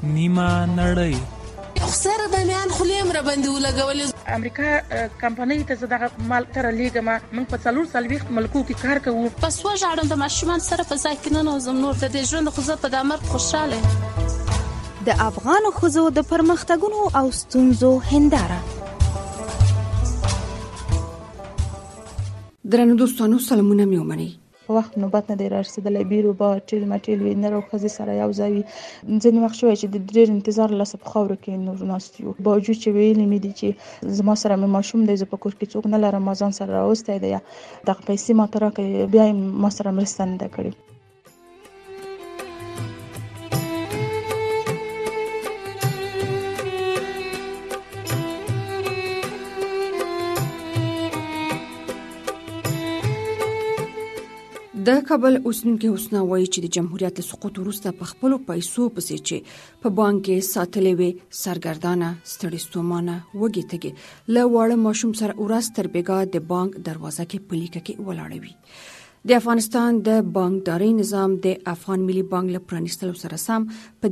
نیمه نړۍ. خسر د میان خلیم را باندې ولګولې. امریکا کمپنۍ ته زه دغه مال تر لیږم. موږ په 440 ملکو کې کار کوو. پس وژاړم د ماشومان سره په ځای کې نه نوزم. نور د دې ژوند خو زه په د مرګ خوشاله. د افغان ښځو د پرمختګونو او ستونزو هنداره. درنو دوستانو سلامونه مې ومنئ. په وخت نوبت نه دی رارسېدلی. بیرو به ټیل مټیل وي، نر او ښځې سره یو ځای وي. ځینې وخت شوی چې د ډېر انتظار له لاسه په خاورو کې نور ناست یو. باوجود چې ویلي مې دي چې زما سره مې ماشوم دی، زه په کور کې څوک نه لرم، ما ځان سره راوستی دی، دغه پیسې ما ته راکړئ، بیا یې ما سره مرسته نه ده کړې. د کابل اوسیدونکي حسنا وایي چې د جمهوریت له سقوط وروسته په خپلو پیسو پسې چې په بانک کې ساتلې وې سرګردانه، ستړې ستومانه، وږې تږې له واړه ماشوم سره ورځ تر بېګا د بانک دروازه کې په لیکه کې ولاړه وي. د افغانستان د بانکداري نظام د افغان ملي بانک له پرانیستلو سره سم په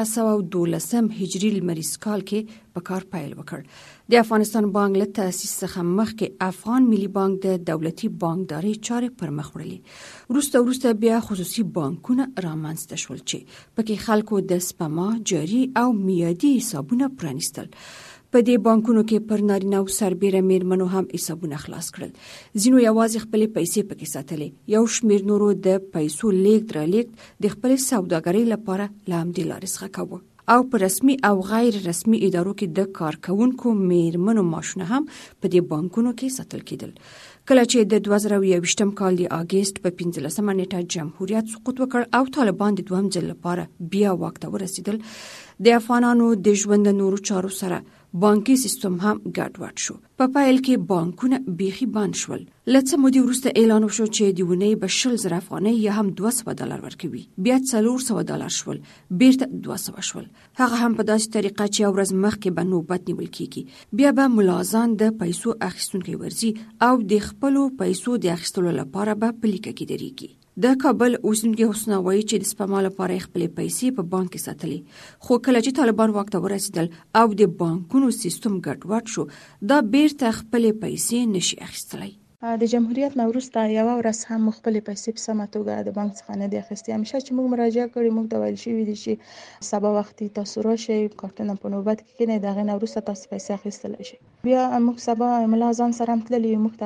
1412 هجري لمریز کال کې په کار پیل وکړ. د افغانستان بانک له تأسیس څخه مخکې افغان ملي بانک د دولتي بانکداري چارې پر مخ وړلې. وروسته بیا خصوصي بانکونه رامنځته شول چې پکې خلکو د سپما، جاري او میادي حسابونه پرانیستل. په دې بانکونو کې پر نارینه او سربیره میرمنو هم حسابونه خلاص کړل. ځینو یوازې خپلې پیسې پکې ساتلې. یو شمېر نورو د پیسو لیږد رالېږد د خپلې سوداګرۍ لپاره له همدې لارې څخه کاوه. او په رسمي او غیر رسمي ادارو کې د کارکونکو میرمنو معاشونه هم په دې بانکونو کې ساتل کېدل. کله چې د 2021 کال د اگست په 15 نیټه جمهوریت سقوط وکړ او طالبان د دوهم ځل لپاره بیا واک ته ورسېدل، د افغانانو د ژوند نورو چارو سره بانکي سیستم هم ګډوډ شو. په پایل کې بانکونه بیخي بند شول. له څه مودې وروسته اعلان وشو چې د ونې به 100,000 افغانۍ یا هم $200 ورکوي. بیا $400 شول، بیرته 200 شول. هغه هم په داسې طریقه چې یو ورځ مخکې به نوبت نیول کیږي. بیا به ملازان د پیسو اخیستونکي ورځي او د خپلو پیسو د اخیستلو لپاره به په لیکه کې درېږي. د کابل اوسیدونکي حسنا وایي چې د سپما لپاره خپلې پیسې په بانک کې ساتلې، خو کله چې طالبان واک ته ورسېدل او د بانکونو سیستم ګډوډ شو، دا بیرته خپلې پیسې نشي اخیستلی. د جمهوریت نه وروسته یوه ورځ هم خپلې پیسې په سمه توګه د بانک څخه نه دي اخیستې. همیشه چې موږ مراجعه کړې، موږ ته ویل شوي دي چې سبا وختي تاسو راشئ، کارتونه په نوبت کې کېنئ، د هغې نه وروسته تاسو پیسې اخیستلی شئ. بیا موږ سبا ملا ځان سره هم تللي یو، موږ ته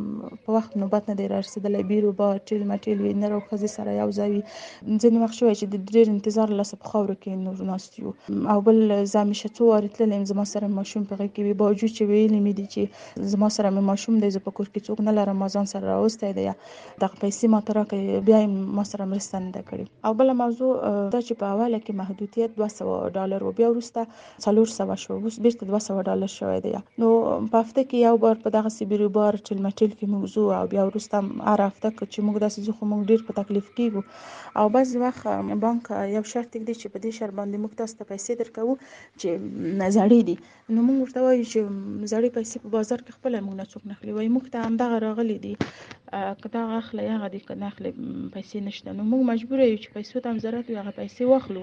په وخت نوبت نه دی رارسېدلی. بیرو به ټیل مټیل وي، نر او ښځې سره یو ځای وي. ځینې وخت شوی چې د ډېر انتظار له لاسه په خاورو کې نور ناست یو. او بل زه همیشه څو وارې تللی یم، زما سره ماشوم په غېږ کې وي. باوجود چې ویلي مې دي چې زما سره مې ماشوم دی، زه په کور کې څوک نه لرم، ما ځان سره راوستی دی، دغه پیسې ما ته راکړئ، بیا یې ما سره مرسته نه ده کړې. او بله موضوع دا چې په اوله کې محدودیت $200 و، بیا وروسته 400 شو، اوس بیرته $200 شوی دی. نو په هفته کې یو بار په دغسې بیرو بار ټیل مټیل کې موږ ځو، او بیا وروسته هر هفته چې موږ داسې ځو، خو موږ ډېر په تکلیف کېږو. او بعضې وخت بانک یو شرط ږدي چې په دې شرط باندې موږ تاسو ته پیسې درکوو چې زړې دي. نو موږ ورته وایو چې زړې پیسې په بازار کې خپله موږ نه څوک نه اخلي. وایي موږ ته همدغه راغلي دي، که دغه اخلئ هغه دي، که نه اخلئ پیسې نشته. نو موږ مجبوره یو چې پیسو ته هم ضرورت وي، هغه پیسې واخلو.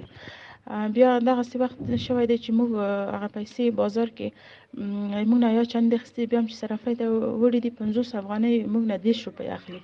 بیا دغسې وخت شوی دی چې موږ هغه پیسې بازار کې موږ نه یا چندې اخیستې، بیا هم چې صرافۍ ته وړي دي 50 افغانۍ موږ نه 10 روپۍ اخلي.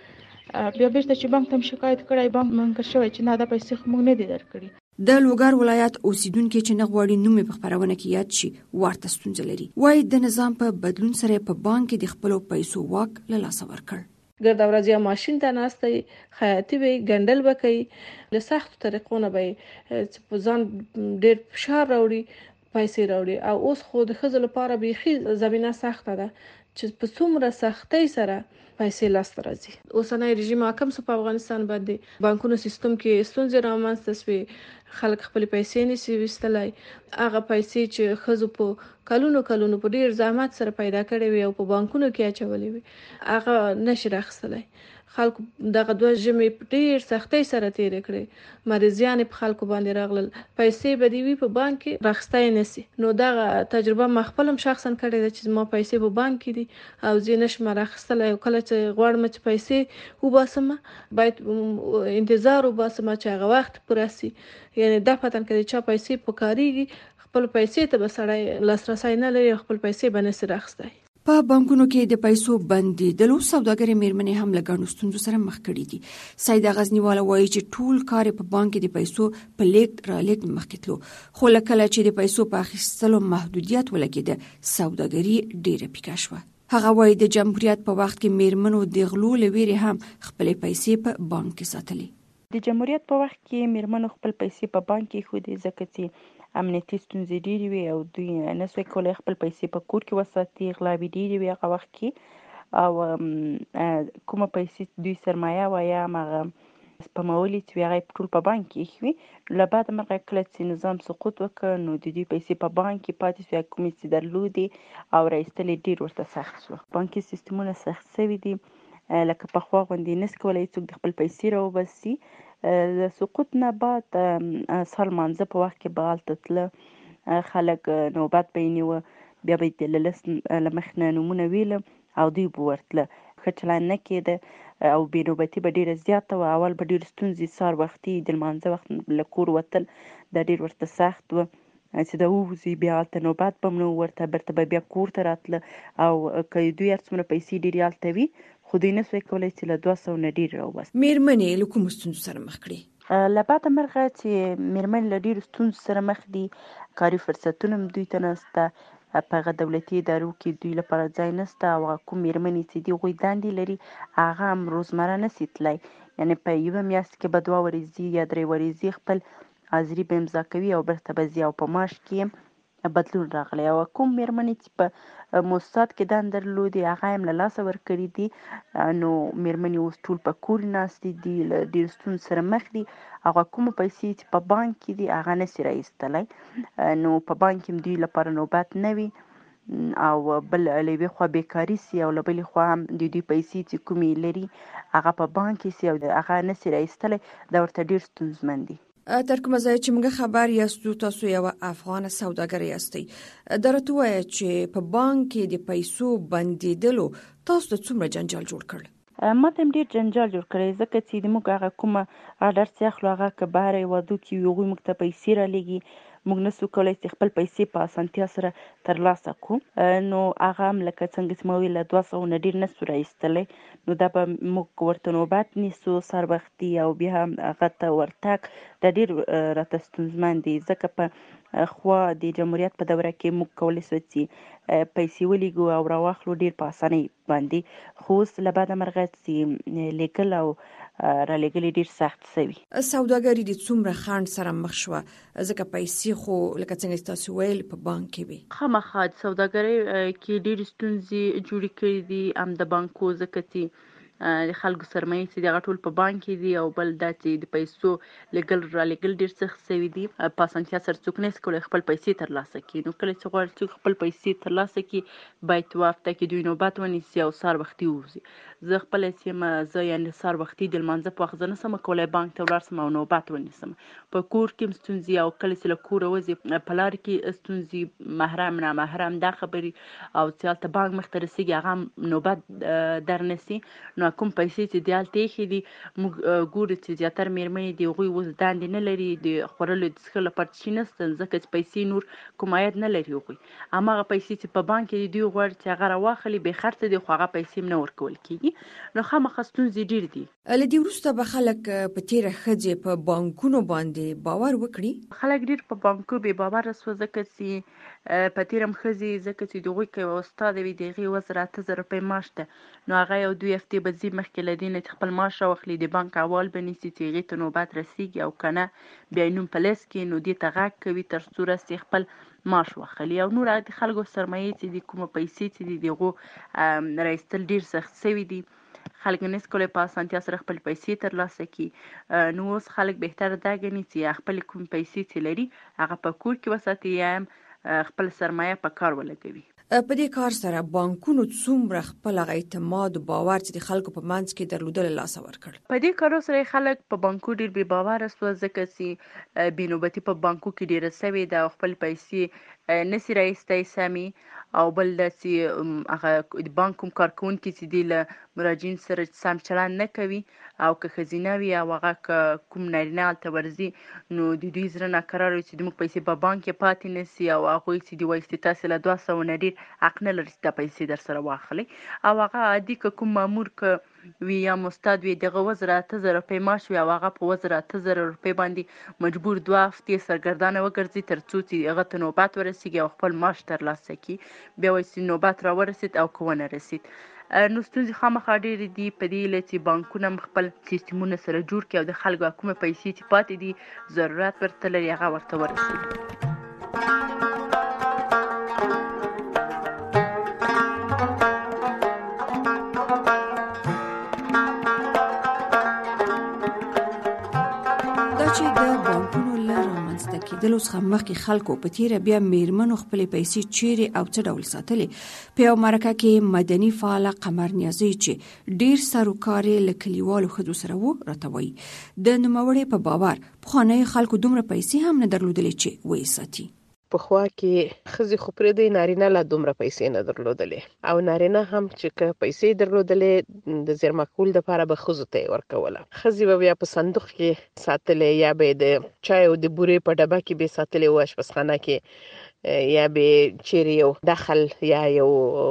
بیا بیرته چې بانک ته هم شکایت کړی، بانک منکر شوی چې نه دا پیسې خو موږ نه دي درکړي. د لوګر ولایت اوسیدونکي چې نه غواړي نوم په خپرونه کې یاد شي ورته ستونزه لري. وایي د نظام په بدلون سره په بانک کې د خپلو پیسو واک له لاسه ورکړ. ګرد ورځ یا ماشین ته ناستئ، خیاطي به ګنډل به کوي، له سختو طریقو نه به په ځان ډېر فشار راوړي، پیسې راوړي. او اوس خو د ښځو لپاره بیخي زمینه سخته ده چې په څومره سختۍ سره پیسې لاسته راځي. اوسنی رژیم حاکم سو په افغانستان باندې، بانکونو سیستم کې ستونزې رامنځته سوې، خلک خپلې پیسې نشي ویستلی. هغه پیسې چې ښځو په کلونو کلونو په ډېر زحمت سره پیدا کړې وي او په بانکونو کې اچولې وي، هغه نشي راخیستلی. خلکو دغه دوه ژمې په ډېر سختۍ سره تېرې کړې، مریضیان په خلکو باندې راغلل، پیسې به دې وي په بانک کې راخستی نشي. نو دغه تجربه ما خپل هم شخصا کړې ده چې زما پیسې په بانک کې دي او زه نشم راخیستلی، او کله چې غواړم چې پیسې وباسم باید انتظار وباسم چې هغه وخت پوره سي. یعنې دا پتن که د چا پیسې پکارېږي خپل پیسې ته به سړی لاسرسی نه لري او خپل پیسې به نشي راخیستی. په بانکونو کې د پیسو بندیدلو سوداګرې میرمنې هم له ګڼو ستونزو سره مخ کړي دي. سیده غزنیواله وایي چې ټول کار په بانک کې د پیسو په لیږد رالېږد مخکې تلو، خو له کله چې د پیسو په اخیستلو محدودیت ولګېده سوداګري ډېره پیکه شوه. هغه وایي د جمهوریت په وخت کې میرمنو د غلو له ویرې هم خپلې پیسې په بانک کې ساتلې. د جمهوریت په وخت کې میرمنو خپل پیسې په بانک کې ایښودې، ځکه چې امنیتي ستونزې ډېرې وي او دوی نه سوی کولی خپل پیسې په کور کې وساتي. غلاوې ډېرې وي هغه وخت کې او کومه پیسې دوی سرمایه وه یا هم هغه سپمولې چې وي هغه یې ټول په بانک کې ایښې وي. له بعده مرغه کله چې نظام سقوط وکړ نو د دوی پیسې په بانک کې پاتې شوې، کومې چې درلودې او راایستل یې ډېر ورته سخت شو. بانکي سیستمونه سخت شوي دي، لکه پخوا غوندې نشي کولی څوک د خپل پیسې راوباسي. د سقوط نه بعد سال مانځه په وخت کې به هلته تله خلک نوبت به یې نیوه، بیا به یې له لست له مخې نه نومونه ویله او دوی به ورتله. ښه چلند نه کېده او بې نوبتي به ډېره زیاته وه. اول به ډېرې ستونزې سهار وختي د لمانځه وخت له کور وتل دا ډېر ورته سخت وه چې دا ووځي بیا هلته نوبت به هم نه ورته، بیرته به بیا کور ته راتله او که دوی هر څومره پیسې ډېرې هلته وي خو دوی نه سوی کولی چې له 200 نه ډېر راوباسي. میرمنې له کومو ستونزو سره مخ کړي؟ له بعده مرغه چې میرمنې له ډېرو ستونزو سره مخ دي، کاري فرصتونه هم دوی ته نشته، په هغه دولتي ادارو کې دوی لپاره ځای نشته او کوم میرمنې چې دي هغوی دندې لري هغه هم روزمره نشي تللی. یعنې په یوه میاشت کې به 2 ورځې یا 3 ورځې خپل حاضري به امضا کوي او بیرته به ځي او په معاش کې بدلون راغلی. او کوم میرمنې چې په موسسات کې دندې درلودې هغه هم له لاسه ورکړي دي، نو میرمنې اوس ټول په کور ناستې دي، له ډېرو ستونزو سره مخ دي. هغه کومه پیسې چې په بانک کې دي هغه نشي راایستلی، نو په بانک کې هم دوی لپاره نوبت نه وي او بل له یوې خوا بیکاري سي او له بلې خوا هم د دوی پیسې چې کومې لري هغه په بانک کې سي او هغه نشي راایستلی، دا ورته ډېر ستونزمن دي. تر کومه ځایه چې موږ خبر یاستو تاسو یو افغان سوداګر یاستئ، دا راته ووایه چې په بانک کې د پیسو بندیدلو تاسو ته څومره جنجال جوړ کړ؟ ما ته هم ډېر جنجال جوړ کړی، ځکه چې د موږ هغه کومه اډر چې اخلو هغه که بهر هېوادو کې وي هغوی موږ ته پیسې رالیږي، موږ نشو کولی چې خپل پیسې په اسانتیا سره ترلاسه کړو. نو هغه هم لکه څنګه چې ما ویل له 200 نه ډېر نشو راایستلی، نو دا به موږ ورته نوبت نیسو سهار وختي او بیا هم هغه ته ورتګ دا ډېر راته ستونزمن دی، ځکه په خوا د جمهوریت په دوره کې موږ کولی شو چې پیسې ولیږو او راواخلو ډېر په اسانۍ باندې، خو اوس له بعده مرغه چې لیږل او رالیږل یې ډېر سخت شوي. سوداګري د څومره خنډ سره مخ شوه، ځکه پیسې خو لکه څنګه چې تاسو ویل په بانک کې وي؟ خامخا د سوداګرۍ کې ډېرې ستونزې جوړې کړي دي هم د بانکو، ځکه چې د خلکو سرمایې چې دي هغه ټول په بانک کې دي او بل دا چې د پیسو لیږل رالیږل ډېر سخت شوي دي. په اسانتیا سره څوک نشي کولی خپل پیسې ترلاسه کړي، نو کله چې غواړي څوک خپل پیسې ترلاسه کړي باید یوه هفته کې دوی نوبت ونیسي او سهار وختي ووځي. زه خپله چې یم زه یعنې سهار وختي د لمانځه په وخت زه نشم کولی بانک ته ولاړ شم او نوبت ونیسم. په کور کې هم ستونزې او کله چې له کوره وځي په لارې کې ستونزې، محرم نامحرم دا خبرې او چې هلته بانک مخته رسېږي هغه هم نوبت درنیسي. نو کوم پیسې چې دې هلته ایښې دي موږ ګورو چې زیاتره میرمنې دي هغوی اوس دندې نه لري، د خوړلو د څښلو لپاره شي نشته، ځکه چې پیسې نور کوم عاید نه لري هغوی. هماغه پیسې چې په بانک کې دي دوی غواړي چې هغه راواخلي، بې خرڅه دي خو هغه پیسې هم نه ورکول کېږي، نو خامخا ستونزې ډېر دي. له دې وروسته به خلک په تېره ښځې په بانکونو باندې باور وکړي؟ خلک ډېر په بانکو بې باوره شوه، ځکه چې په تېره هم ښځې ځکه چې د هغوی که یوه استاده وي د هغې 2000 روپۍ معاش ده، نو هغه 1-2 هفتې به ځي مخکې له دې نه چې خپل معاش راواخلي، د بانک احوال به نیسي چې هغې ته نوبت رسېږي او که نه بیا یې نوم په لیست کې نو دې ته غږ کوي تر څو رسي خپل معاش واخلي. او نور د خلکو سرمایې چې دي کومه پیسې چې دي د هغو راایستل ډېر سخت شوي دي، خلک نشي کولی په اسانتیا سره خپل پیسې ترلاسه کړي. نو اوس خلک بهتره دا ګڼي چې خپلې کوم پیسې چې لري هغه په کور کې وساتي یا هم خپل سرمایه په کار ولګوي. په دې کار سره بانکونو څومره خپل اعتماد او باور چې د خلکو په منځ کې درلودل لاس ورکړ؟ په دې کارو سره خلک په بانکو ډیر بې باوره سو، ځکه چې بېنوبتي په بانکو کې ډیره سوې ده او خپل پیسې نسی راایستی سمې، او بل دا چې هغه بانک کوم کارکوونکي چې دي له مراجعین سره سم چلند نه کوي، او که ښځینه وي او هغه کوم نارینه هلته ورځي نو د دوی زړه ناکراره وي چې زموږ پیسې په بانک کې پاتې نسي، او هغوی چې دي وایي چې تاسې له 200 نه ډېر حق نه لري چې دا پیسې در سره واخلئ، او هغه عادي که کوم مامور که وي یا مستاد وي دغه 8,000 روپۍ معاش وي او هغه په 8,000 روپۍ باندې مجبور 2 هفتې سرګردانه وګرځي تر څو چې هغه ته نوبت ورسیږي او خپل معاش ترلاسه کړي، بیا وایي چې نوبت راورسید او که ونه رسید. نو ستونزې خامخا ډېرې دي په دې هیله چې بانکونه هم خپل سیستمونه سره جوړ کړي او د خلکو کومه پیسې چې پاتې دي ضرورت ورته لري هغه ورته ورسوي. کېدلو څخه مخکې خلکو په تیره بیا میرمنو خپلې پیسې چیرې او څه ډول ساتلې. په یو مرکه کې مدني فعاله قمر نیازی چې ډیر سروکار له کلیوالو ښځو سره و راته وایي د نوموړې په باور پخوانیو خلکو دومره پیسې هم نه درلودلې چې ویې ساتي. پخوا کې ښځې خو پرېږدئ نارینه لا دومره پیسې نه درلودلې، او نارینه هم چې که پیسې درلودلې د زیرمه کولو دپاره به ښځو ته یې ورکوله. ښځې به بیا په صندوق کې ساتلې، یا به یې د چای او د بورې په ډبه کې به یې ساتلې و اشپزخانه کې، یا به چیرې یو دخل یا یو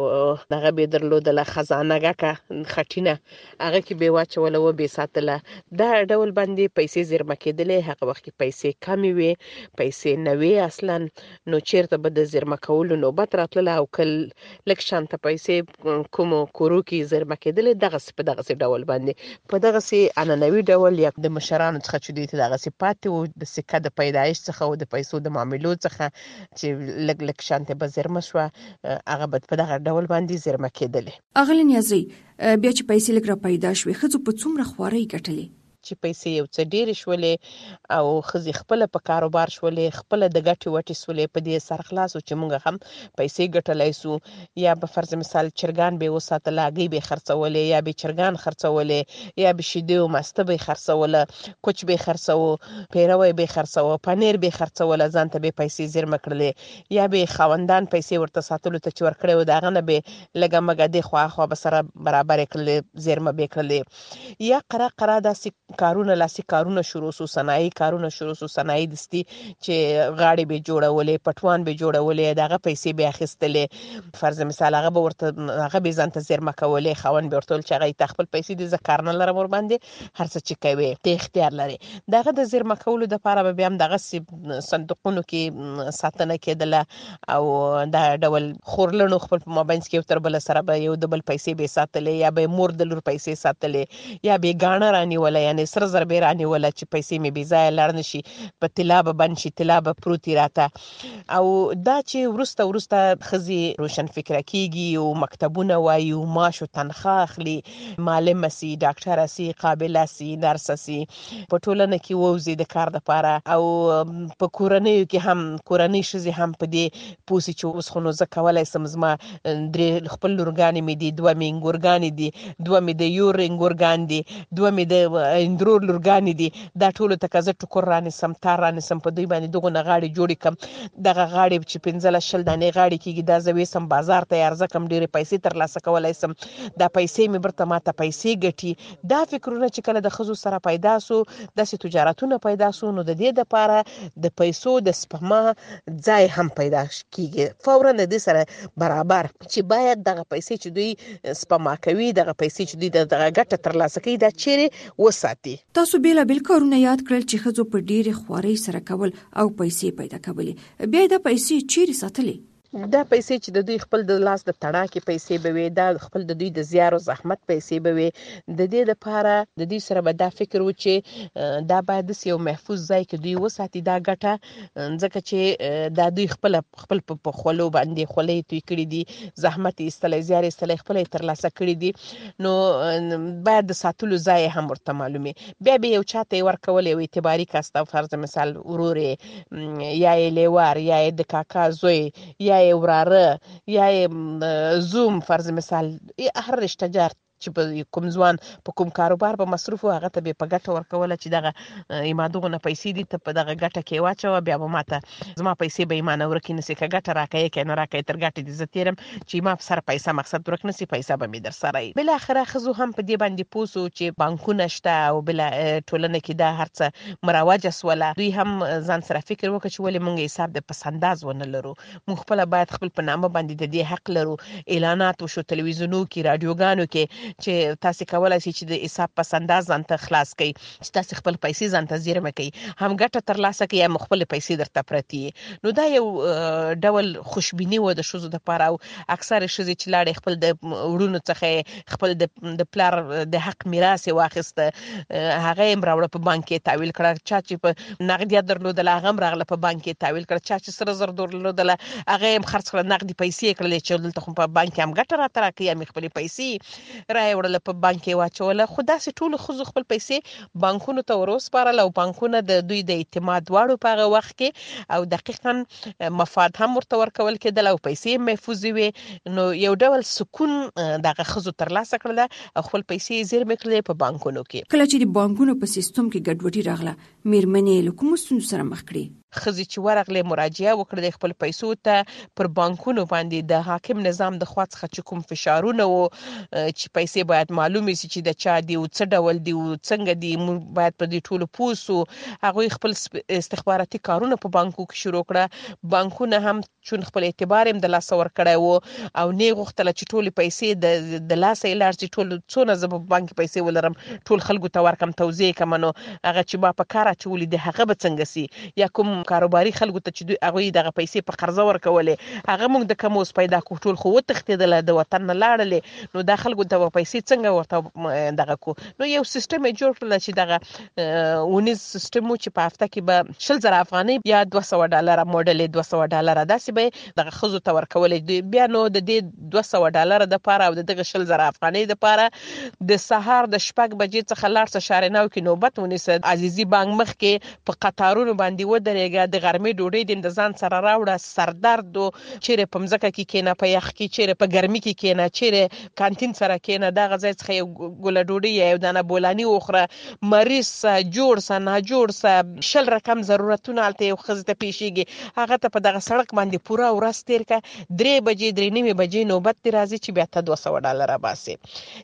دغه به درلودله خزانه ګکه خټینه هغه کې به واچوله و به ساتله. دا ډول باندې پیسې زیرمه کېدلې. هغه وخت کې پیسې کمې وې، پیسې نه وې اصلا، نو چیرته به د زیرمه کولو نوبت راتله او که لږ شانته پیسې کومو کورو کې زیرمه کېدلې دغسې په دغسې ډول باندې په دغسې عنعنوي ډول یا د مشرانو څخه چې دوی ته دغسې پاتې وو د سکه د پیدایش څخه او د پیسو د معاملو څخه چې لږ شانته به زیرمه شوه هغه به په دغه ډول باندې زیرمه کېدلې. اغلې نیازی بیا چې پیسې لږ را پیدا شوې ښځو په څومره خوارۍ ګټلې چې پیسې یو څه ډېرې شولې او ښځې خپله په کاروبار شولې، خپله د ګټې وټې شولې، په دې سرخلاص چې موږ هم پیسې ګټلی سو. یا به فرض مثال چرګان به یې وساتله، هګۍ به یې خرڅولې، یا به یې چرګان خرڅولې، یا به شیدې او مسته به یې خرڅوله، کوچ به یې خرڅوه، پیروی به یې خرڅوه، پنیر به یې خرڅوله، ځان ته به یې پیسې زیرمه کړلې، یا به یې خاوندان پیسې ورته ساتلو ته چې ورکړی و د هغه نه به یې لږه مږه دې خوا خوا به سره برابر یې کړلې، زیرمه به یې کړلې. یا قره داسې کارونه لاسي کارونه شروع سو، صنایي کارونه شروع سو، صنایي دستي چې غاړې به جوړولې، پټوان به جوړولې، دغه پیسې به اخیستلې. فرض مثال هغه به ورته هغه به ځان ته زیرمه کولې، خاوند به ورته ویل چې هغه ته خپل پیسې دي، زه کار نه لرم ورباندې، هر څه چې کوې ته اختیار لرې. دغه د زیرمه کولو دپاره به بیا هم دغسې صندوقونو کې ساتنه کېدله او دا ډول خورلڼو خپل په مابینځ کې یو تر بله سره به یو د بل پیسې به یې ساتلې، یا به یې مور د لور پیسې ساتلې، یا به یې ګاڼه رانیوله، یعنې سره زر به یې رانیوله چې پیسې مې بې ځایه لاړ نه شي، په طلا به بند شي، طلا به پروتي راته. او دا چې وروسته ښځې روشن فکره کېږي او مکتبونه وایي او معاش او تنخواه اخلي، معلمه سي، ډاکټره سي، قابله سي، نرسه سي، په ټولنه کې ووځي د کار دپاره، او په کورنیو کې هم کورنۍ ښځې هم په دې پوه سي چې اوس خو نو زه کولی سم زما 3 خپل لورګانې مې دي، 2 مې انګورګانې دي، 2 مې د یور انګورګان دي، 2 مې د اندرور لورګانې دي، دا ټولو ته که زه ټوکر رانیسم، تار رانیسم، په دوی باندې دغونه غاړې جوړې کړم، دغه غاړې چې 15-20 دانې غاړې کېږي دا زه ویسم بازار ته یې عرضه کړم، ډېرې پیسې ترلاسه کولی سم، دا پیسې مې برته ماته پیسې ګټي. دا فکرونه چې کله د ښځو سره پیدا سو، داسې تجارتونه پیدا سو، نو د دې دپاره د پیسو د سپما ځای هم پیدا کېږي فوراً د دې سره برابر، چې باید دغه پیسې چې دوی سپما کوي، دغه پیسې چې دوی دغه ګټه ترلاسه کوي، دا چیرې وساتي. تاسو بیلابیل کارونه یاد کړل چې ښځو په ډېرې خوارۍ سره کول او پیسې پیدا کولې، بیا دا پیسې چیرې ساتلې؟ دا پیسې چې د دوی خپل د لاس د تڼاکې پیسې به وي، دا خپل د دوی د زیار او زحمت پیسې به وي. د دې دپاره د دوی سره به دا فکر و چې دا باید داسې یو محفوظ ځای کې دوی وساتي دا ګټه، ځکه چې دا دوی خپل په خولو باندې خولۍ توی کړي دي، زحمت یې ایستلی، زیار یې ایستلی، خپله یې ترلاسه کړي دي، نو باید د ساتلو ځای هم ورته معلومي. بیا به یو چا ته یې ورکول، یو اعتباري کس ته، فرض مثال ورور یې، یا یې لیوار، یا یې د کاکا زوی، یا یې وراره یا یې زوم فرض مثال هر رشته جار چې په کوم ځوان په کوم کاروبار به مصروف و هغه ته به په ګټه ورکوله چې دغه ایمادغونه پیسې دي ته په دغه ګټه کې واچوه بیا به ماته زما پیسې به ایمانه ورکې نسی که ګټه راکوي که نه راکوي تر ګټې دې زه تېرم چې ما په سره پیسه مقصد ورک نسی پیسه به مې در سره وي. بالاخره ښځو هم په دې باندې پوه سو چې بانکونه شته او بله ټولنه کې دا هر څه مروجه سوله. دوی هم ځان سره فکر وکړه چې ولې موږ حساب د پسنداز ونه لرو. موږ خپله باید خپل په نامه باندې د دې حق لرو. اعلانات وشو تلویزیونو کې راډیوګانو کې چې تاسو کولای شئ چې د حساب پسنداز ځان ته خلاص کړئ چې تاسو خپل پیسې ځان ته زیرمه کړئ هم ګټه ترلاسه کړئ یا خپل پیسې درته پرتې. نو دا یو ډول خوشبیني و د ښځو دپاره او اکثره ښځې چې لاړې خپل د وروڼو څخه خپل د پلار د حق میراث یې واخیسته هغه یې راوړه په بانک کې تحویل کړه. چا چې په نغدیات درلودله هغه هم راغله په بانک کې تحویل کړه. چا چې سره زر درلودله هغه یې هم خرڅ کړه نغدي پیسې یې کړلې چې دلته خو په بانک کې هم ګټه راته راکړي یا مې خپلې پیسې را یې وړله په بانک کې واچوله. خو داسې ټولو ښځو خپل پیسې بانکونو ته وروسپارل او بانکونه د دوی د اعتماد دواړو په هغه وخت کې او دقیقا مفاد هم ورته ورکول کېدل او پیسې محفوظې وې. نو یو ډول سکون دغه ښځو ترلاسه کړله او خپل پیسې زیرمې کړلې په بانکونو کې. کله چې د بانکونو په سیستم کې ګډوډي راغله میرمنې له کومو ستونزو سره مخ کړې؟ ښځې چې ورغلې مراجعه وکړه د خپل پیسو ته پر بانکونو باندې د حاکم نظام د خوا څخه چې کوم فشارونه و چې پیسې باید معلومې سي چې د چا دي او څه ډول دي او څنګه دي موږ باید په دې ټولو پوه سو. هغوی خپل استخباراتي کارونه په بانکو کې شروع کړه. بانکونه هم چون خپل اعتبار هم د لاسه ورکړی و او نه غوښتله چې ټولې پیسې د لاسه یې لاړ شي. ټول څونه زه په بانک پیسې ولرم ټول خلکو ته ورکم توزیع کړم نو هغه چې ما په کار اچولي دي هغه به څنګه سي یا کوم کاروباري خلکو ته چې دوی هغوی دغه پیسې په قرضه ورکولې هغه موږ د کم اوس پیدا کړو ټول خو وتښتېدله د وطن نه لاړلې نو دا خلکو ته پیسې څنګه ورته دغه کو. نو یو سیستم یې جوړ کړل چې دغه ونیز سیستم و چې په هفته کې به 100,000 افغانۍ یا $200 موډل $200 داسې به دغه ښځو ته ورکولې. بیا نو د دې $200 دپاره او د دغه 100,000 افغانۍ دپاره د سهار د 6 بجې څخه لاړ شه شارناو کې نوبت ونیسه عزیزي بانک مخ کې په قطارونو باندې ودرېږه د غرمې ډوډۍ دې د ځان سره راوړه سردرد و چیرې په مځکه کې کېنه په یخ کې چیرې په ګرمي کې کېنه چیرې کانتین سره کېنه دغه ځای څخه یو ګوله ډوډۍ یا یو دانه بولاني وخوره مریض سه جوړ سه ناجوړ سه 100 رقم ضرورتونه هلته یو ښځې ته پیښیږي هغه ته په دغه سړک باندې پوره ورځ تېر کړه 3 بجې 3:30 بجې نوبت دې راځي چې بیا ته $200 باسي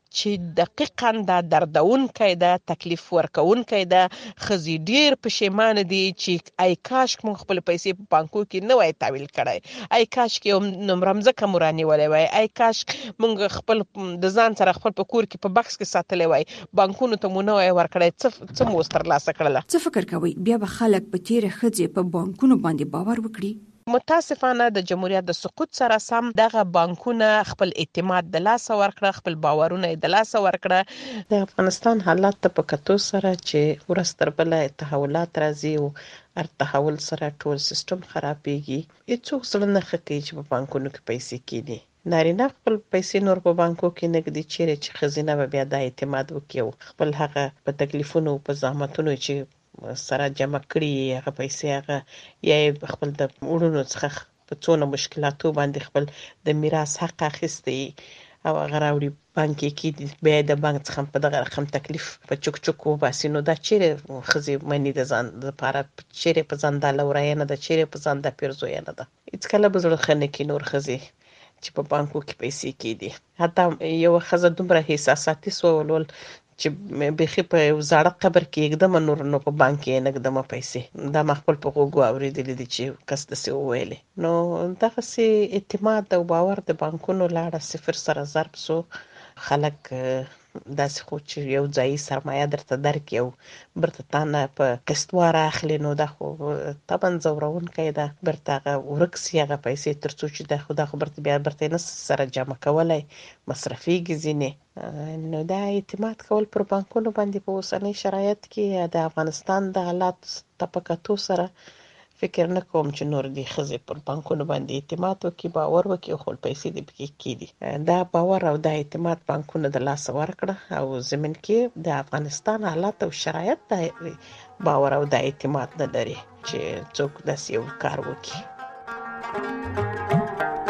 چې دقیقا دا دردونکی ده تکلیف ورکوونکی ده. ښځې ډېر پښیمانه دي چې ای کاش موږ خپل پیسې په بانکو کې نه وای تحویل کړی ای کاش کې یو نمره مځکه مو رانیولی وای ای کاش موږ خپل د ځان سره خپل په کور کې په بکس کې ساتلی وای بانکونو ته مو نه وای ورکړی څه مو اوس ترلاسه کړله. څه فکر کوئ بیا به خلک په تېره ښځې په بانکونو باندې باور وکړي؟ متاسفانه د جمهوریت د سقوط سره سم دغه بانکونه خپل اعتماد د لاسه ورکړه خپل باورونه د لاسه ورکړه. د افغانستان حالات ته په کتو سره چې ورځ تر بله تحولات راځي او هر تحول سره ټول سیستم خرابېږي هېڅوک زړه نه ښه کوي چې په بانکونو کې پیسې کېني. نارینه خپل پیسې نور په بانکو کې نه ږدي چیرې چې ښځینه به بیا دا اعتماد وکړي او خپل هغه په تکلیفونو په زحمتونو چې سره جمع کړي هغه پیسې هغه یا خپل د وړونو څخه په څونه مشکلاتو باندې خپل د میراث حق اخیستی او هغه راوړي بانک کې بیا د بانک څخه په دغه رقم تکلیف په چوک چوک وباسي نو دا چیرې ښځې مني د ځان لپاره چیرې په ځان دا لورینه ده چیرې په ځان دا پیرزوینه ده. هېڅکله به زړه ښه نه کړي نور ښځې چې په بانکو کې پیسې کېدي. حتی یو ښځه دومره احساساتي سوه چې بیخي په یو زاړه قبر کې یږدمه نور نو په بانک کې یې نه ږدمه پیسې دا ما خپل په غوږو اورېدلي دي چې کس داسې وویلې. نو دغسې اعتماد او باور د بانکونو لاړه 0 سره ضرب سو. خلک داسې خو چې یو ځایي سرمایه درته درکړي او برته تا نه په قسطواره اخلي نو دا خو طبعا ځورونکی ده برته هغه ورک سي هغه پیسې تر څو چې دا خو برته بیا برته یې نه سره جمع کولی مصرفېږي ځینې. نو دا اعتماد کول پر بانکونو باندې په اوسنۍ شرایط کې د افغانستان د حالات ته په کتو سره فکر نه کوم چې نور دې ښځې پر بانکونو باندې اعتماد وکړي باور وکړي او خپل پیسې دې پکې کېږدي. دا باور او دا اعتماد بانکونه د لاسه ورکړه او زمین کې د افغانستان حالات او شرایط د باور او د اعتماد نه لري چې څوک داسې یو کار وکړي.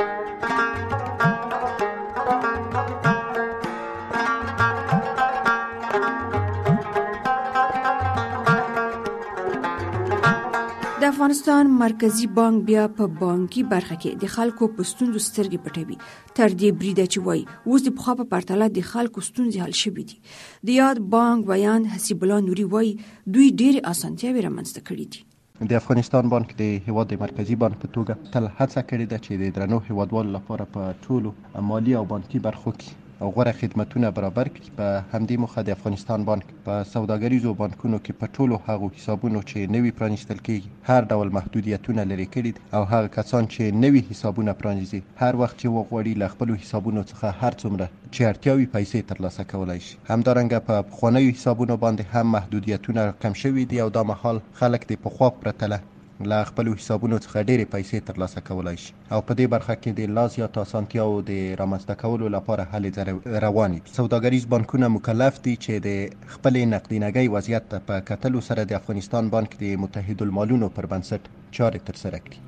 افغانستان مرکزی بانک بیا په بانکي برخه کې د خلکو په ستونزو سترګې پټوي تر دې بریده چې وایي اوس د پخوا په پرتله د خلکو ستونزې حل شوي دي. د یاد بانک بیان حسیب الله نوري وایي دوی ډېرې اسانتیاوې رامنځته کړي دي. د افغانستان بانک د هیواد د مرکزی بانک په توګه تل هڅه کړې ده چې د درنو هیوادوالو لپاره په ټولو مالی او بانکي برخو کې غوره خدمتونه برابر کړي. په همدې موخه د افغانستان بانک په سوداګریزو بانکونو کې په ټولو هغو حسابونو چې نوي پرانیستل کېږي هر ډول محدودیتونه لرې کړي دي او هغه کسان چې نوي حسابونه پرانیزي هر وخت چې وغواړي له خپلو حسابونو څخه هر څومره چې اړتیاوي پیسې ترلاسه کولای شي. همدارنګه په پخوانیو حسابونو باندې هم محدودیتونه کم شوي دي او دا مهال خلک د پخوا پرتله له خپلو حسابونو څخه ډېرې پیسې ترلاسه کولای شي او په دې برخه کې د لا زیاتو اسانتیاو د رامنځته کولو لپاره هلې روانې دي. سوداګریز بانکونه مکلف دي چې د خپلې نقدینګۍ وضعیت ته په کتلو سره د افغانستان بانک د متحدالمالونو پر بنسټ چارې ترسره کړي.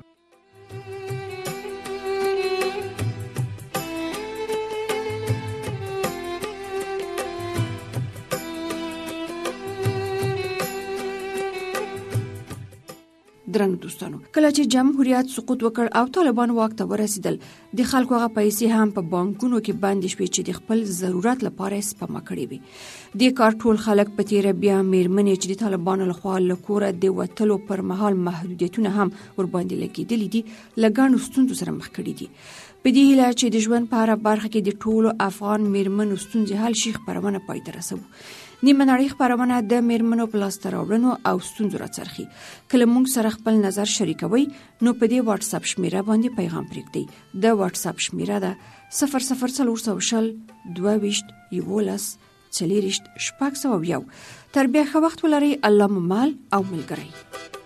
درنو دوستانو، کله چې جمهوریت سقوط وکړ او طالبان واک ته ورسېدل د خلکو هغه پیسې هم په بانکونو کې بندې شوې چې د خپل ضرورت لپاره یې سپما کړې وي. د کار ټول خلک په تیره بیا میرمنې چې د طالبانو لخوا له کوره د وتلو پر مهال محدودیتونه هم ورباندې لګېدلي دي له ګڼو ستونزو سره مخ کړي دي. په دې هیله چې د ژوند په هره برخه کې د ټولو افغان میرمنو ستونزې حل شي خپرونه پای ته رسوو. نیمه نړۍ خپرونه د میرمنو په لاسته راوړنو او ستونزو راڅرخي. کله موږ سره خپل نظر شریکوي نو په دې واتس اپ شمیره باندې پیغام پرېږدئ. د واتس اپ شمیره ده 0040 22 11 40 601. تر بیا ښه وخت ولرئ. الله مو مال او ملګری.